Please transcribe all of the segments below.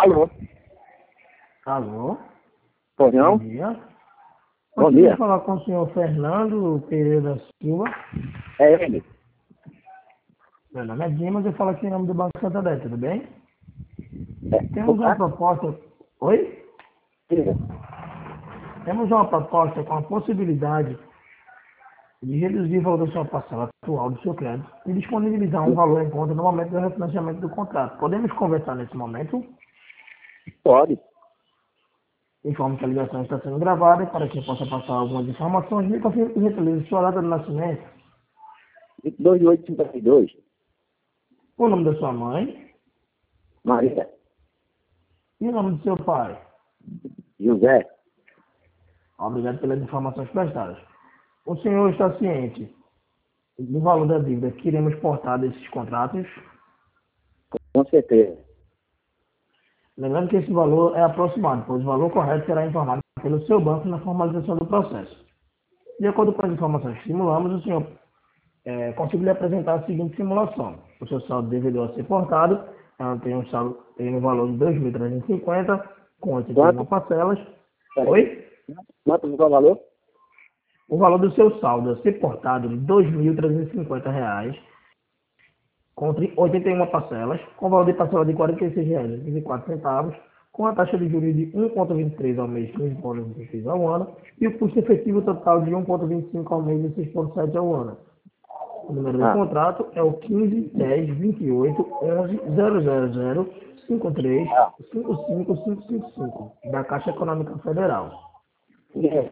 Alô? Alô? Pois Bom não? dia. Bom Gostaria de dia. falar com o senhor Fernando Pereira da Silva. É ele. Meu nome é Dimas, eu falo aqui em nome do Banco Santander, tudo bem? É. Temos uma Opa? proposta... Oi? Diga. Temos uma proposta com a possibilidade de reduzir o valor da sua parcela atual do seu crédito e disponibilizar um valor em conta no momento do refinanciamento do contrato. Podemos conversar nesse momento? Pode. Informo que a ligação está sendo gravada e para que eu possa passar algumas informações, me confirme e realize sua data de nascimento, 22 de 852. o nome da sua mãe Maria. e o nome do seu pai. José. Obrigado pelas informações prestadas. O senhor está ciente do valor da dívida que iremos portar desses contratos? Com certeza. Lembrando que esse valor é aproximado, pois o valor correto será informado pelo seu banco na formalização do processo. De acordo com as informações que simulamos, o senhor conseguiu lhe apresentar a seguinte simulação. O seu saldo devedor a ser portado tem um valor de 2.350, com 81 Quanto? parcelas. Peraí. Oi? Quanto o valor? O valor do seu saldo a ser portado de R$ 2.350, com 81 parcelas, com valor de parcela de R$ 46,24, com a taxa de juros de 1,23 ao mês, 15,26 ao ano, e o custo efetivo total de 1,25 ao mês e 6,7 ao ano. O número do Ah. contrato é o 15 10 28 11 000 53 Ah. 55555 da Caixa Econômica Federal. É.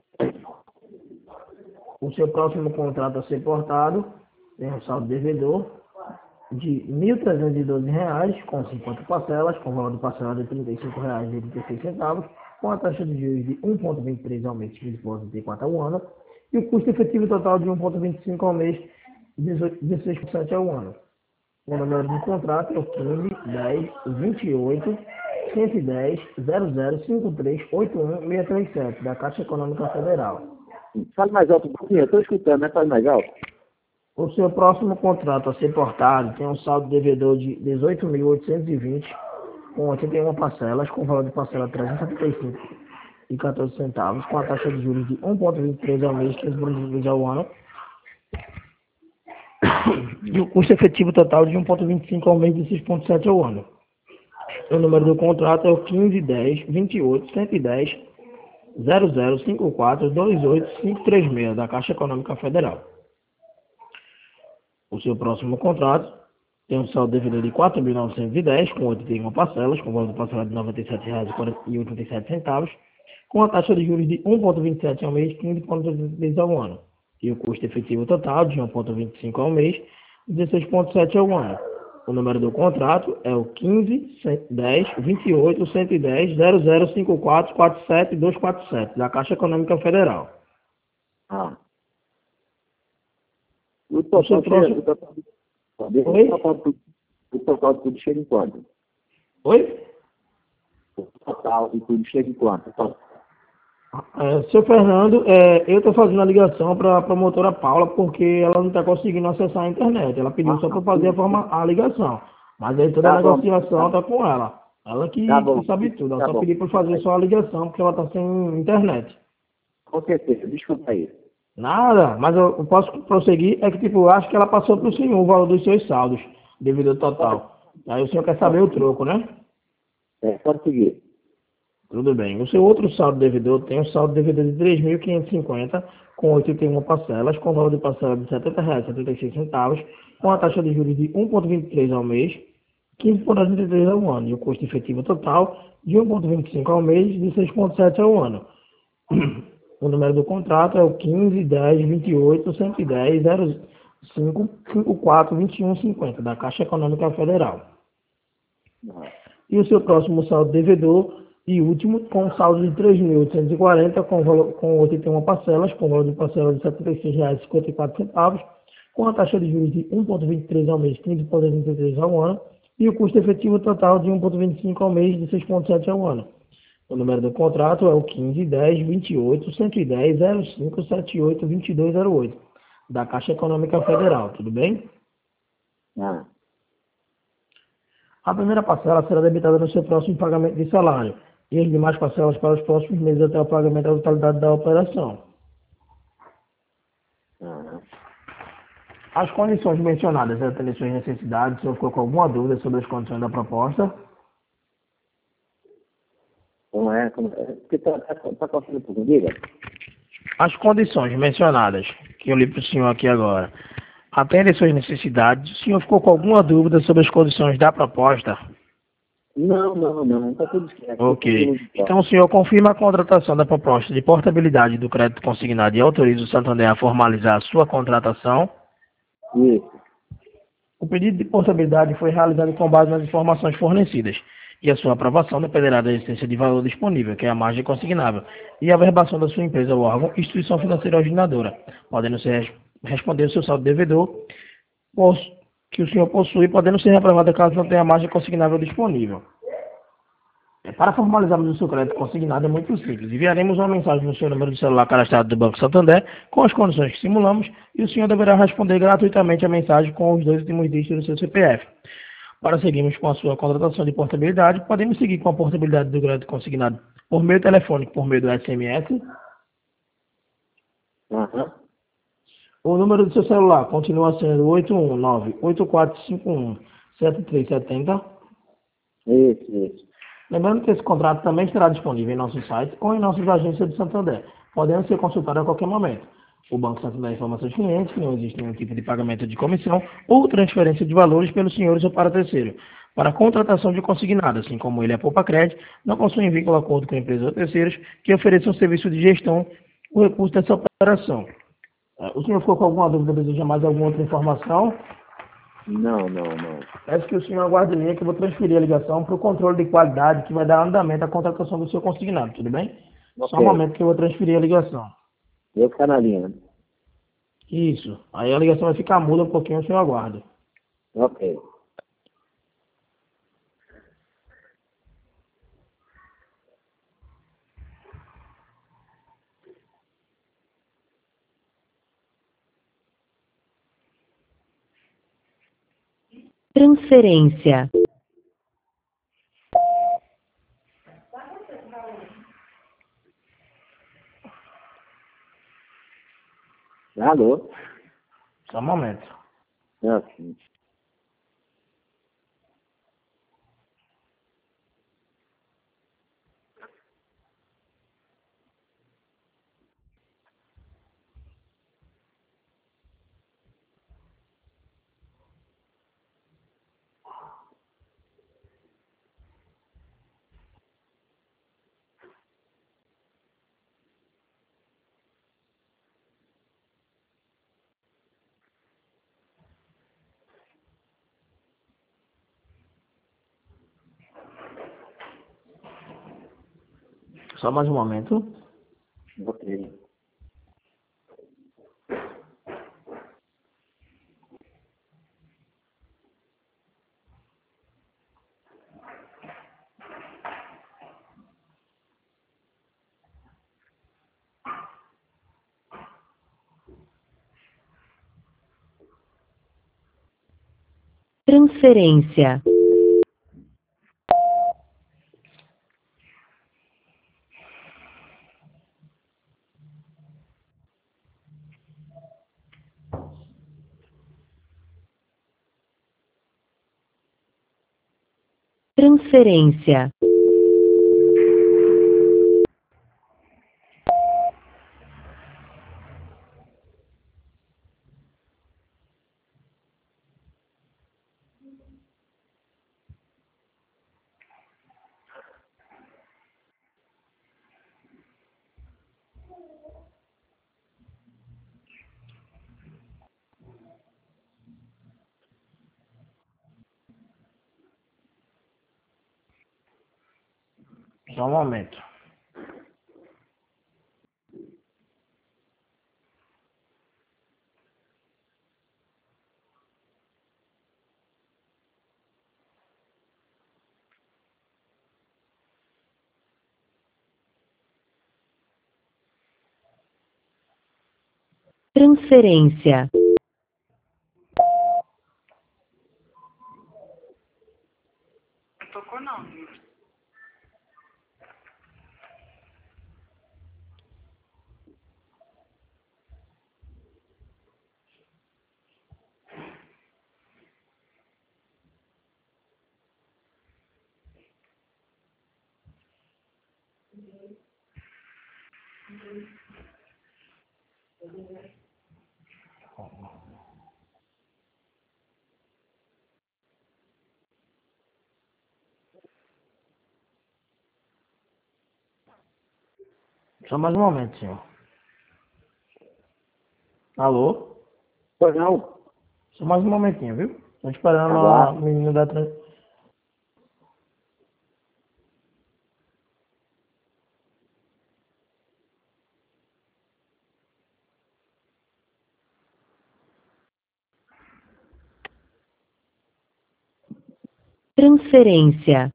O seu próximo contrato a ser portado tem um saldo devedor de R$ 1.312, com 50 parcelas, com valor de parcela de R$ 35,86, com a taxa de juros de 1,23 ao mês, 15,34 ao ano, e o custo efetivo total de 1,25 ao mês, 16,7 ao ano. O número do contrato é o 15 10 28 110 0053 81 637 da Caixa Econômica Federal. Fale mais alto um pouquinho. Eu estou escutando, né? Fale mais alto. O seu próximo contrato a ser portado tem um saldo devedor de 18.820, com 81 parcelas, com valor de parcela 375,14 centavos, com a taxa de juros de 1,23 ao mês, 15,22 ao ano, e o custo efetivo total de 1,25 ao mês, de 6,7 ao ano. O número do contrato é o 15 10 28 110 0054 28536 da Caixa Econômica Federal. O seu próximo contrato tem um saldo devedor de R$ 4.910, com 81 parcelas, com valor de parcela de R$ 97,87, com a taxa de juros de 1,27 ao mês, 15,83 ao ano, e o custo efetivo total de 1,25 ao mês, 16,7 ao ano. O número do contrato é o 15 10 28 110 0054 47 247 da Caixa Econômica Federal. Ah. O O seu total chega... próximo... O total de tudo chega em quanto? Oi? O total de tudo chega em quanto? Seu Fernando, eu estou fazendo a ligação para a promotora Paula porque ela não está conseguindo acessar a internet. Ela pediu só para fazer a ligação. Mas aí toda a Tá bom. negociação está com ela. Ela que Tá bom. sabe tudo. Ela Tá só bom. pediu para fazer só a ligação porque ela está sem internet. Com certeza. Desculpa aí. Nada, mas eu posso prosseguir. É que tipo, eu acho que ela passou para o senhor o valor dos seus saldos, devido ao total. Aí o senhor quer saber o troco, né? Pode seguir. Tudo bem. O seu outro saldo devedor tem um saldo devedor de 3.550, com 81 parcelas, com valor de parcela de R$ 70,76, com a taxa de juros de 1,23 ao mês, 15,33 ao ano, e o custo efetivo total de 1,25 ao mês, de 6,7 ao ano. O número do contrato é o 15 10 28 110 05 54 21 50 da Caixa Econômica Federal. E o seu próximo saldo devedor e último, com um saldo de 3.840, com 81 parcelas, com valor de parcela de R$ 76,54, com a taxa de juros de 1,23 ao mês, 15,33 ao ano, e o custo efetivo total de 1,25 ao mês, de 6,7 ao ano. O número do contrato é o 15 10 28 110 05 78 2208 da Caixa Econômica Federal, tudo bem? Ah. A primeira parcela será debitada no seu próximo pagamento de salário e as demais parcelas para os próximos meses até o pagamento da totalidade da operação. Ah, As condições mencionadas atendem suas necessidades. Se ficou com alguma dúvida sobre as condições da proposta, como é? Porque tá costando por mim, diga. as condições mencionadas, que eu li para o senhor aqui agora, atendem suas necessidades. O senhor ficou com alguma dúvida sobre as condições da proposta? Não, tá tudo certo. Ok. Então o senhor confirma a contratação da proposta de portabilidade do crédito consignado e autoriza o Santander a formalizar a sua contratação. Isso. O pedido de portabilidade foi realizado com base nas informações fornecidas e a sua aprovação dependerá da existência de valor disponível, que é a margem consignável, e a verbação da sua empresa ou órgão, instituição financeira originadora, podendo ser responder o seu saldo devedor que o senhor possui, podendo ser reprovada caso não tenha margem consignável disponível. Para formalizarmos o seu crédito consignado é muito simples. Enviaremos uma mensagem no seu número de celular cadastrado do Banco Santander com as condições que simulamos e o senhor deverá responder gratuitamente a mensagem com os 2 últimos dígitos do seu CPF. Para seguirmos com a sua contratação de portabilidade, podemos seguir com a portabilidade do crédito consignado por meio telefônico, por meio do SMS. Aham. O número do seu celular continua sendo 819-8451-7370. Isso. Lembrando que esse contrato também estará disponível em nosso site ou em nossas agências de Santander, podendo ser consultado a qualquer momento. O Banco Santander informa seus clientes que não existe nenhum tipo de pagamento de comissão ou transferência de valores pelos senhores ou para terceiro. Para a contratação de consignado, assim como ele é poupa crédito, não possuem vínculo acordo com empresas ou terceiros que ofereçam serviço de gestão o recurso dessa operação. O senhor ficou com alguma dúvida, deseja mais alguma outra informação? Não. Peço que o senhor aguarde em linha que eu vou transferir a ligação para o controle de qualidade que vai dar andamento à contratação do seu consignado, tudo bem? Só um Ok. momento que eu vou transferir a ligação. Eu ficar na linha. Isso. Aí a ligação vai ficar muda um pouquinho, o senhor aguarda. Ok. Transferência. Alô? Só um momento. Ok. Só mais um momento. Ok. Transferência. Transferência. Só um momento. Só mais um momento, senhor. Alô? Pois não? Só mais um momentinho, viu? Tô esperando Tá a bom. menina da Transferência.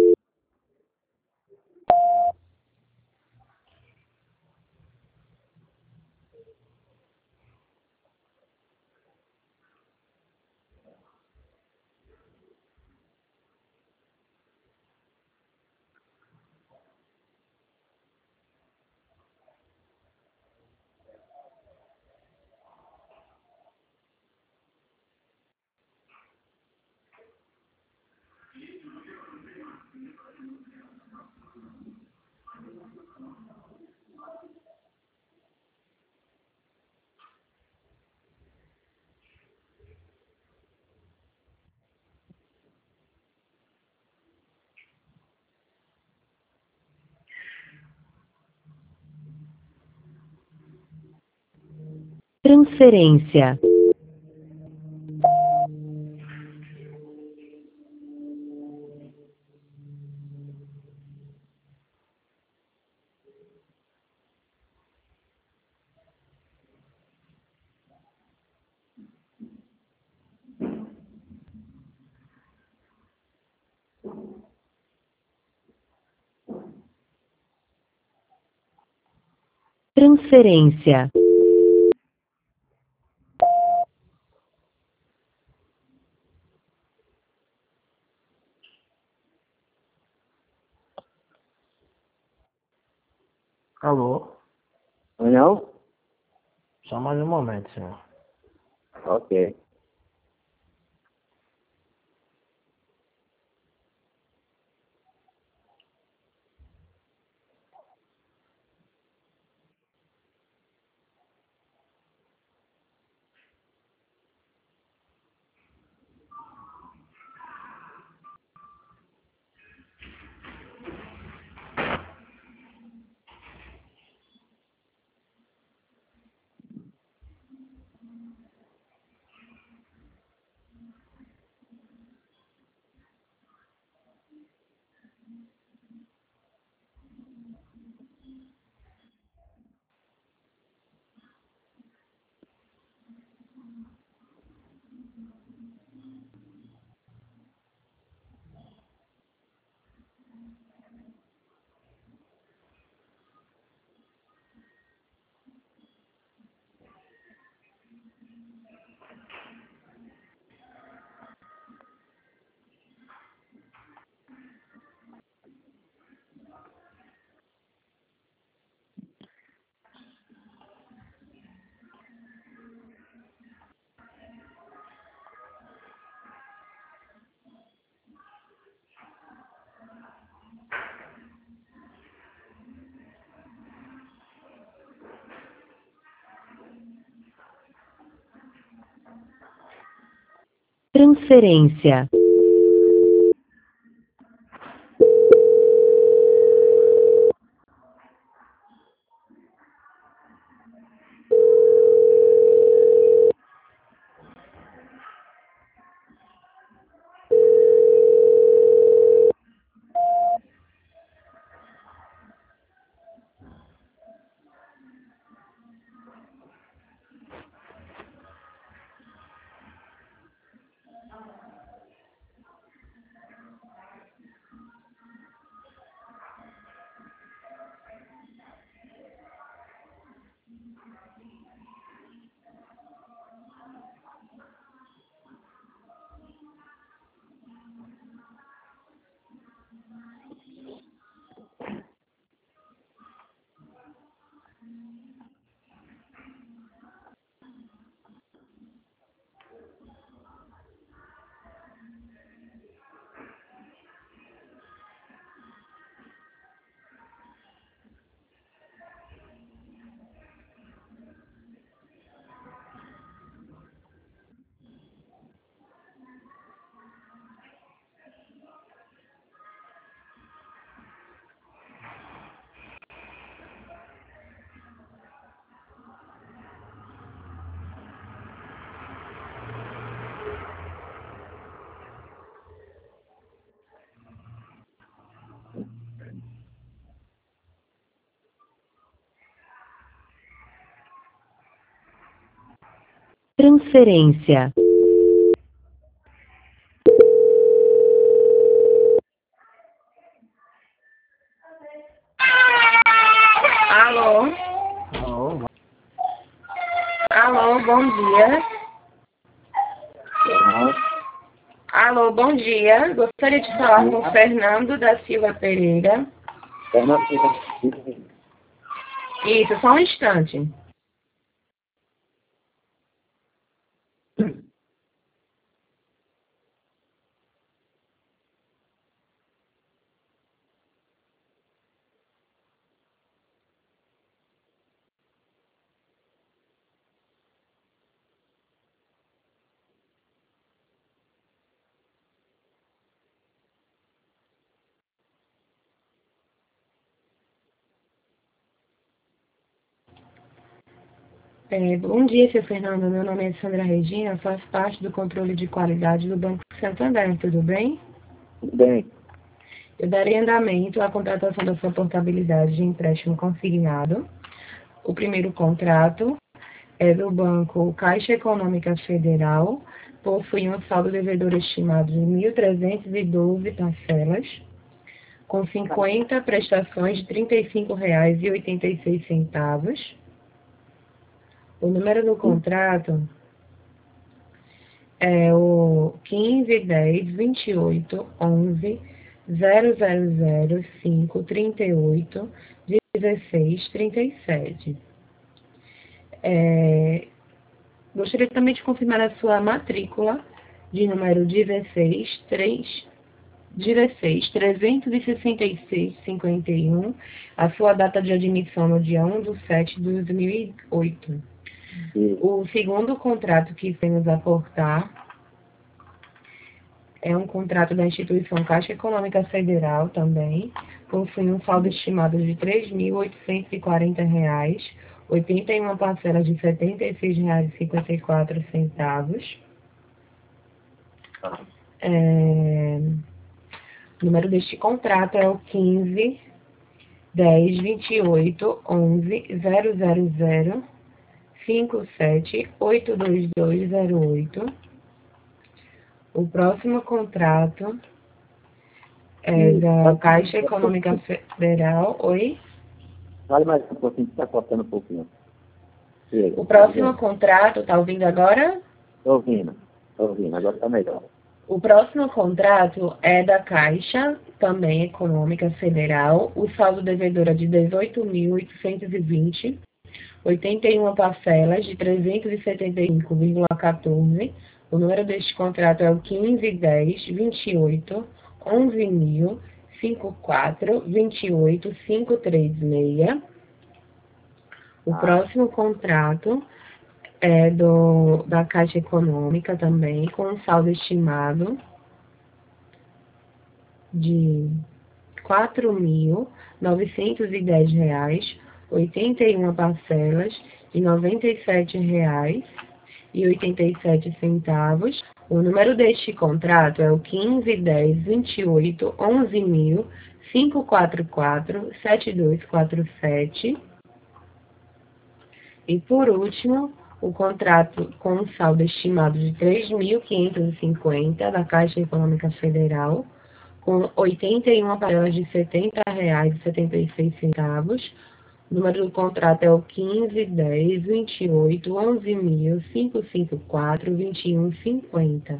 Transferência. Transferência. Alô? Pois não? Só mais um momento, senhor. Ok. Transferência. Transferência. Alô? Alô? Alô, bom dia. Alô, bom dia. Gostaria de falar com o Fernando da Silva Pereira. Isso, só um instante. Bom dia, seu Fernando. Meu nome é Sandra Regina, faço parte do controle de qualidade do Banco Santander, tudo bem? Tudo bem. Eu darei andamento à contratação da sua portabilidade de empréstimo consignado. O primeiro contrato é do Banco Caixa Econômica Federal, possui um saldo devedor estimado de 1.312 parcelas, com 50 prestações de R$ 35,86. O número do contrato é o 1510-28-11-0005-38-1637. Gostaria também de confirmar a sua matrícula de número 16-366-51, a sua data de admissão no dia 1/7/2008. O segundo contrato que temos a aportar é um contrato da instituição Caixa Econômica Federal também, possui um saldo estimado de R$ 3.840, 81 parcelas de R$ 76,54. O número deste contrato é o 15-10-28-11-000-57-82208. O próximo contrato é da Caixa Econômica Federal. Oi? Fale mais um pouquinho, que está cortando um pouquinho. O próximo contrato, está ouvindo agora? Estou ouvindo, agora está melhor. O próximo contrato é da Caixa, também Econômica Federal. O saldo devedor é de 18.820, 81 parcelas de 375,14. O número deste contrato é o 15-10-28-11-1054-28-536. O próximo contrato é da Caixa Econômica também, com um saldo estimado de R$ 4.910, 81 parcelas de R$ 97,87. O número deste contrato é o 15-10-28-11-1000-544-7247. E por último, o contrato com um saldo estimado de R$ 3.550 da Caixa Econômica Federal, com 81 parcelas de R$ 70,76. O número do contrato é o 15-10-28-11-554-2150.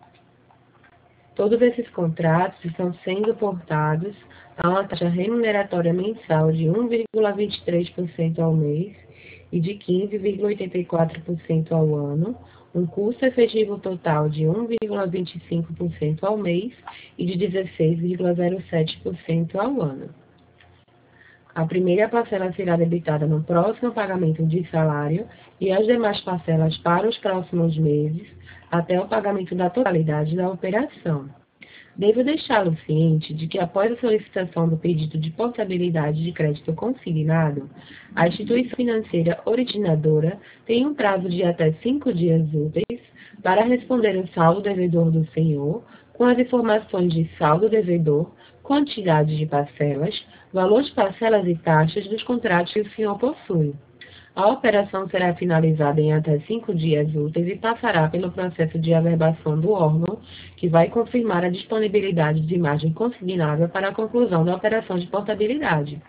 Todos esses contratos estão sendo portados a uma taxa remuneratória mensal de 1,23% ao mês e de 15,84% ao ano, um custo efetivo total de 1,25% ao mês e de 16,07% ao ano. A primeira parcela será debitada no próximo pagamento de salário e as demais parcelas para os próximos meses, até o pagamento da totalidade da operação. Devo deixá-lo ciente de que, após a solicitação do pedido de portabilidade de crédito consignado, a instituição financeira originadora tem um prazo de até 5 dias úteis para responder o saldo devedor do senhor, com as informações de saldo devedor, quantidade de parcelas, valor de parcelas e taxas dos contratos que o senhor possui. A operação será finalizada em até 5 dias úteis e passará pelo processo de averbação do órgão, que vai confirmar a disponibilidade de margem consignável para a conclusão da operação de portabilidade.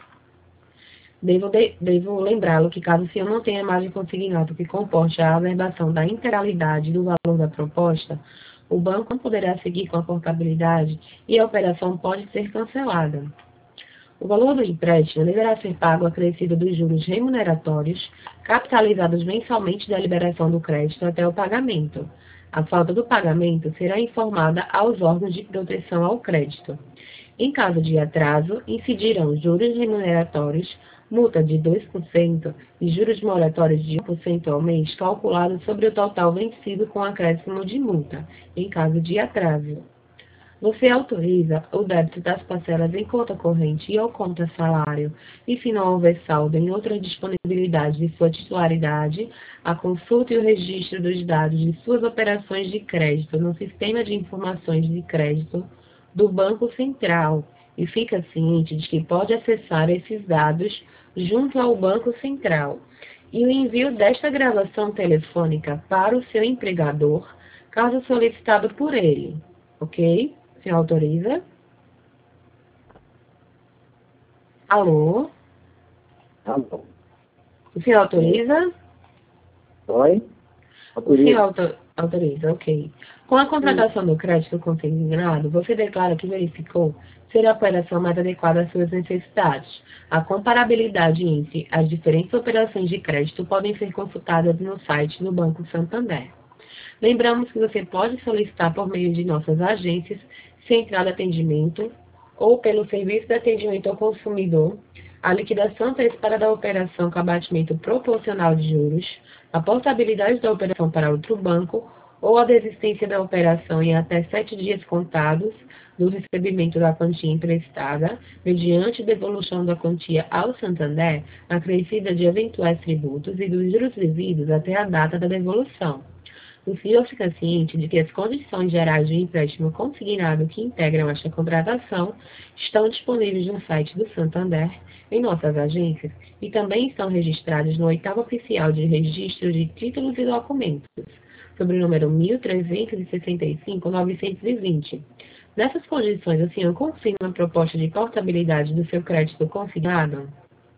Devo lembrá-lo que, caso o senhor não tenha margem consignada que comporte a averbação da integralidade do valor da proposta, o banco não poderá seguir com a portabilidade e a operação pode ser cancelada. O valor do empréstimo deverá ser pago acrescido dos juros remuneratórios, capitalizados mensalmente da liberação do crédito até o pagamento. A falta do pagamento será informada aos órgãos de proteção ao crédito. Em caso de atraso, incidirão juros remuneratórios, multa de 2% e juros moratórios de 1% ao mês, calculados sobre o total vencido com acréscimo de multa, em caso de atraso. Você autoriza o débito das parcelas em conta corrente ou conta salário e, se não houver saldo em outra disponibilidade de sua titularidade, a consulta e o registro dos dados de suas operações de crédito no Sistema de Informações de Crédito do Banco Central e fica ciente de que pode acessar esses dados junto ao Banco Central. E o envio desta gravação telefônica para o seu empregador, caso solicitado por ele. Ok? O senhor autoriza? Alô? Alô? O senhor autoriza? Oi? O senhor autoriza, ok. Com a contratação do crédito consignado, você declara que verificou ser a operação mais adequada às suas necessidades. A comparabilidade entre as diferentes operações de crédito podem ser consultadas no site do Banco Santander. Lembramos que você pode solicitar por meio de nossas agências, Central de Atendimento ou pelo Serviço de Atendimento ao Consumidor, a liquidação antecipada da operação com abatimento proporcional de juros, a portabilidade da operação para outro banco ou a desistência da operação em até 7 dias contados do recebimento da quantia emprestada, mediante devolução da quantia ao Santander, acrescida de eventuais tributos e dos juros devidos até a data da devolução. O senhor fica ciente de que as condições gerais de empréstimo consignado que integram esta contratação estão disponíveis no site do Santander, em nossas agências, e também estão registradas no 8º Oficial de Registro de Títulos e Documentos, sobre o número 1365-920. Nessas condições, o senhor confirma a proposta de portabilidade do seu crédito consignado?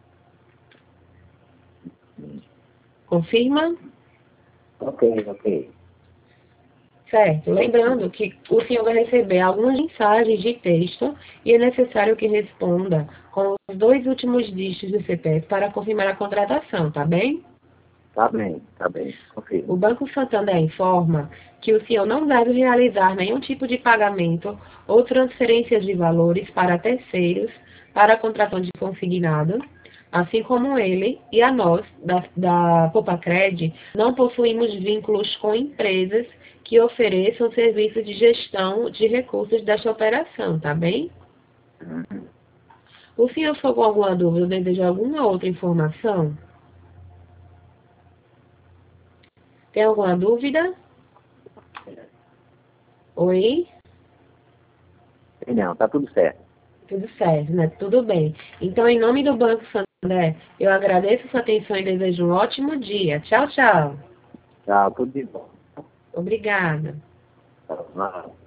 Confirma? Ok. Certo. Lembrando que o senhor vai receber algumas mensagens de texto e é necessário que responda com os 2 últimos dígitos do CPF para confirmar a contratação, tá bem? Tá bem. Confirmo. O Banco Santander informa que o senhor não deve realizar nenhum tipo de pagamento ou transferências de valores para terceiros para a contratação de consignado, assim como ele e a nós, da Popacred, não possuímos vínculos com empresas que ofereçam serviços de gestão de recursos desta operação, tá bem? O senhor ficou com alguma dúvida ou deseja alguma outra informação? Tem alguma dúvida? Oi? Não, tá tudo certo. Tudo certo, né? Tudo bem. Então, em nome do Banco Santander, eu agradeço sua atenção e desejo um ótimo dia. Tchau, tchau. Tchau, tudo de bom. Obrigada. Tchau.